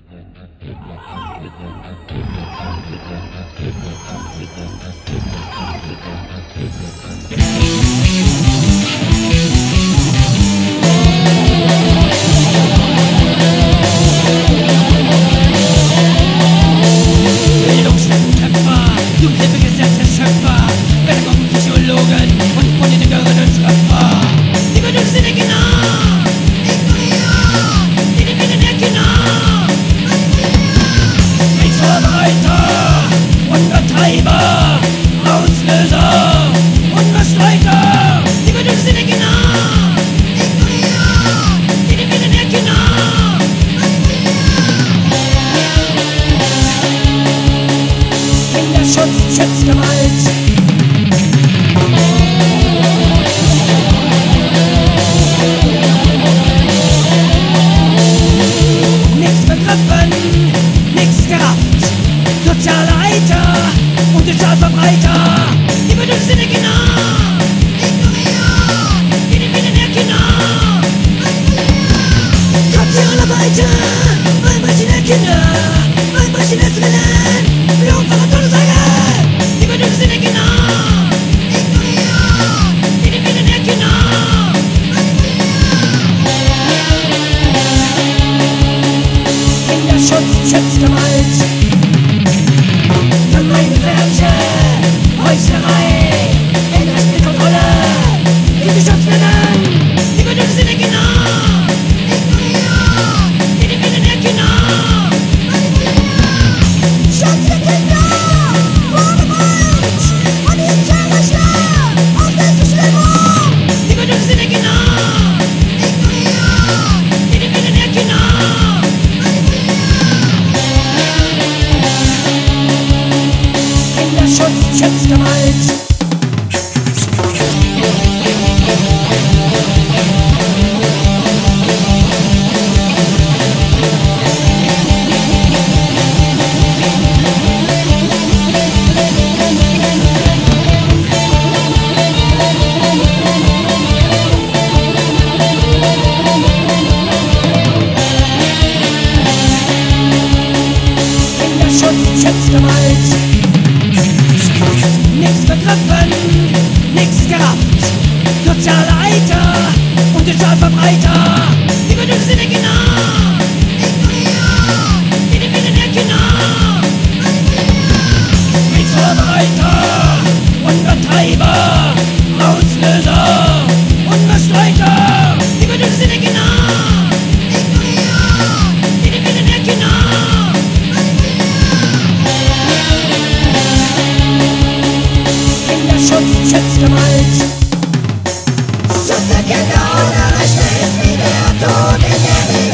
Bildungsstättenkämpfer, jugendliche Gesetzesschöpfer, Pädagogen, Psychologen und Politikerinnen und Schöpfer. Die Bedürfnisse der Kinder ignorieren, die Wille der Kinder Kriegsvorbereiter und Betreiber, Auslöser und Bestreiter. Die Bedürfnisse der Kinder ignorieren, die Wille der Kinder Kinderschutz schützt Gewalt. Nichts begriffen, nichts gerafft. Soziale Eiter und Sozialverbreiter. Die Bedürfnisse der Kinder ignorieren, die Wille der Kinder Sozialarbeiter, Verbrechen der Kinder, Verbrechen des Willen, Lohnfahrer, Todessäge. Die Bedürfnisse der Kinder ignorieren, die Wille der Kinder Kinderschutz schützt Gewalt. Gemeinwerte, Heuchlerei, Kontrolle, die geschützt werden. Die Bedürfnisse der Kinder ignorieren, die Wille der Kinder Schutz der Kinder vor Gewalt und Rechte aus Selbstbestimmung. Die Bedürfnisse der Kinder ignorieren, die Wille der Kinder Kinderschutz schützt Gewalt. Kinderschutz schützt Gewalt. Nichts begriffen, nichts gerafft. Soziale Eiter und Sozialverbreiter. Die Bedürfnisse der Kinder ignorieren, die Wille der Kinder Kriegsvorbereiter und Betreiber, Auslöser und Bestreiter. Die Bedürfnisse der Kinder ignorieren, die Wille der Kinder Kinderschutz schützt Gewalt. Schutz der Kinder ohne Rechte ist wie der Tod in der Welt.